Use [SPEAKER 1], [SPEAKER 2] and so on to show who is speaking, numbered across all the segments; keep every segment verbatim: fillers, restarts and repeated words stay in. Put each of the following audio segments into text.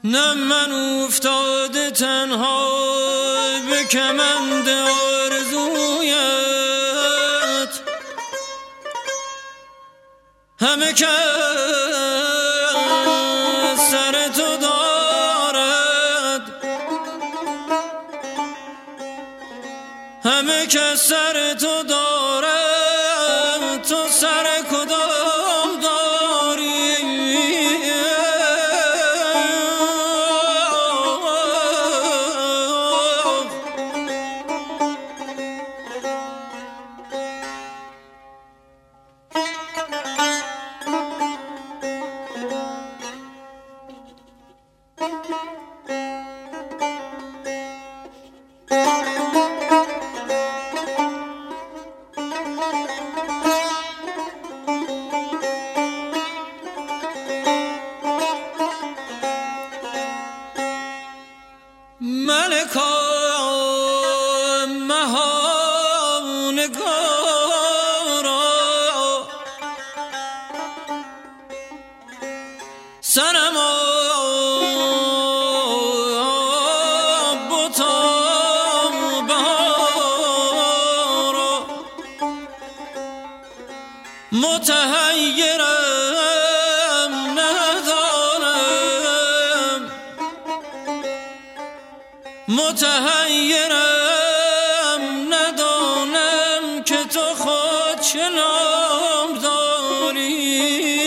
[SPEAKER 1] نه من افتاده تنها به کمند آرزویت، همه کس سر تو دارد، همه کس سر تو دارد، تو سر کدام داری؟ ملکا مهانگارا سنما بوتا بهارا متحیرم ندانم، متحیرم ندانم که تو خود چه نام داری.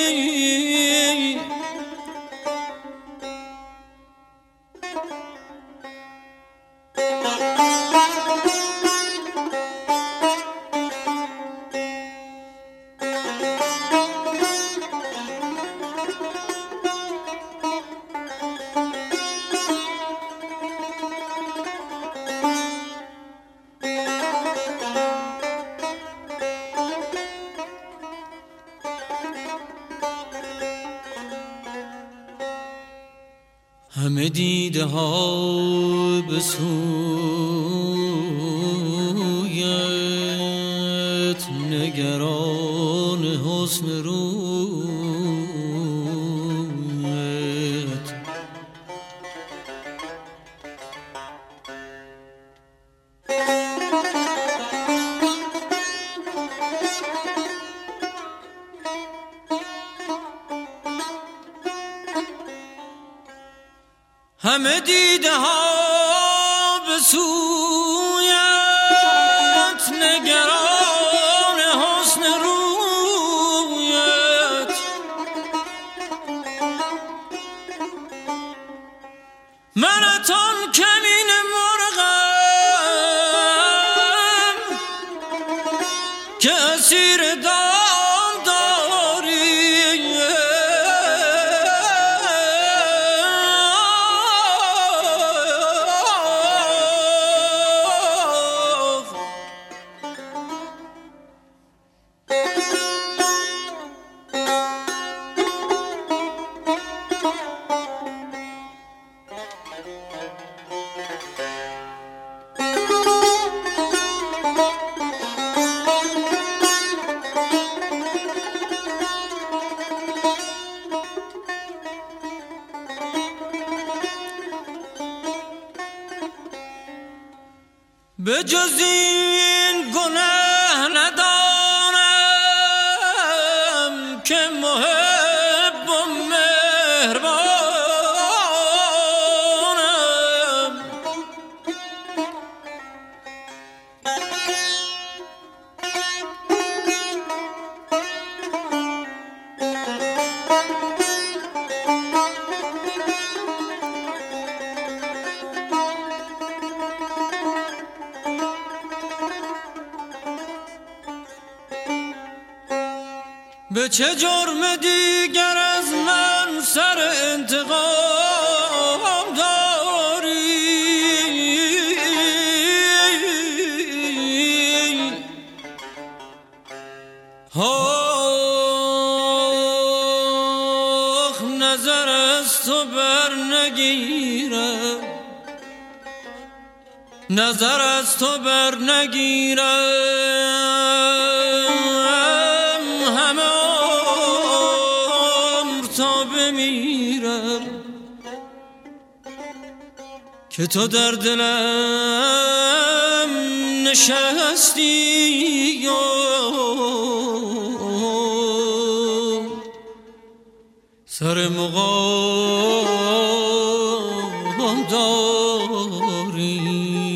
[SPEAKER 1] همه دیده ها به سویت نگران حسن رویت، همه دیده ها به سویت نگران حسن رویت، من اتان کمین مرغم که اسیر دام داری. به جز این گناه ندانم که محب و مهربانم، به چه جرم دیگر از من سر انتقام داری؟ آخ نظر از تو بر نگیرم، نظر از تو بر نگیرم، همه عمر تا بمیرم که تو در دلم نشستی و سر مقام داری.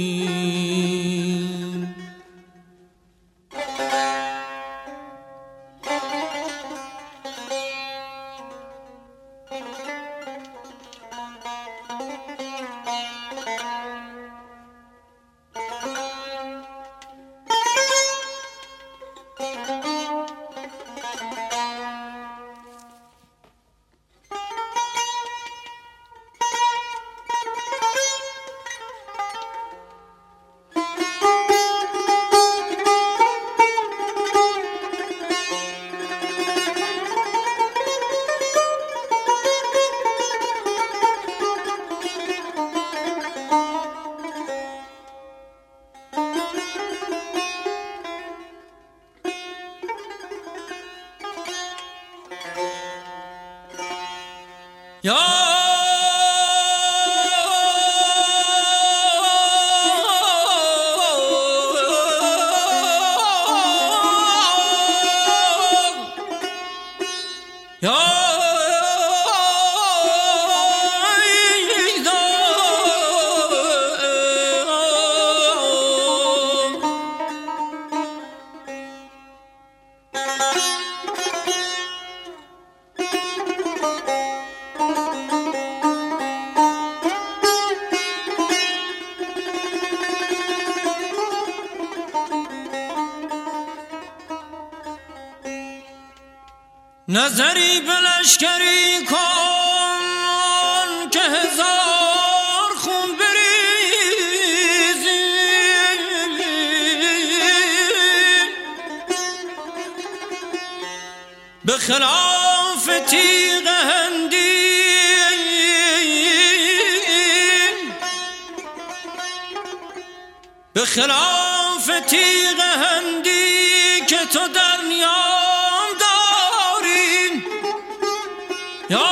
[SPEAKER 1] یا یا نظری به لشکری کن که هزار خون بریزی، به خلاف تیغ هندی به خلاف تیغ هندی که تو در نیام داری. یا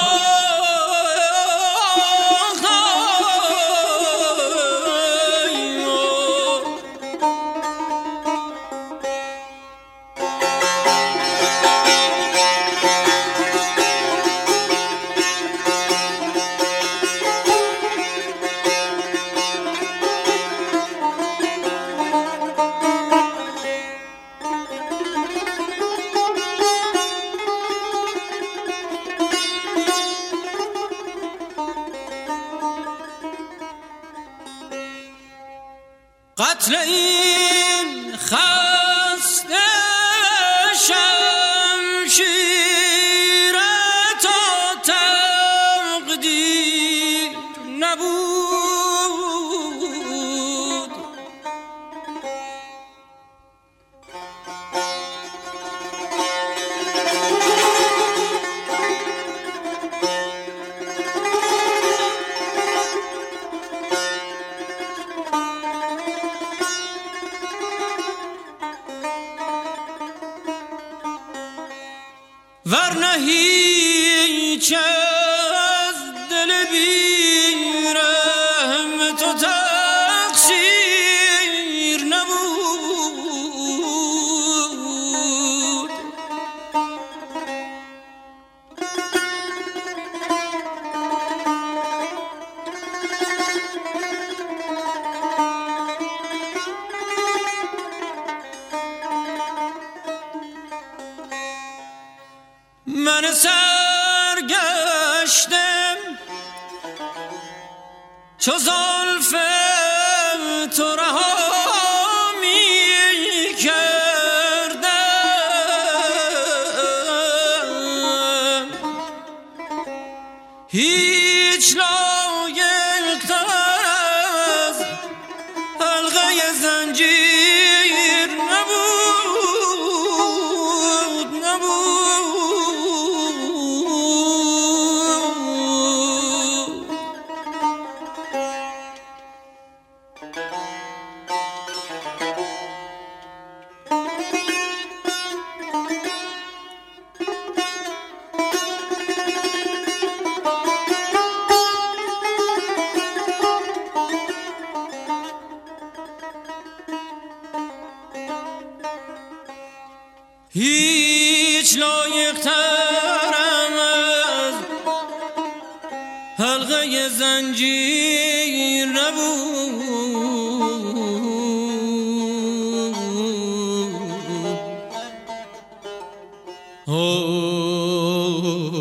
[SPEAKER 1] قتل این خسته شمشیر تا تقدیر نبود، ورنه هیچ از دل بیرحم تو تقصیر نبود. من سرگشتم چو زلف تو رها می کردم، هیچ لایق تر از حلقه زنجیر نبود نبود. هیچ لایق ترم از حلقه زنجیر نبود. Oh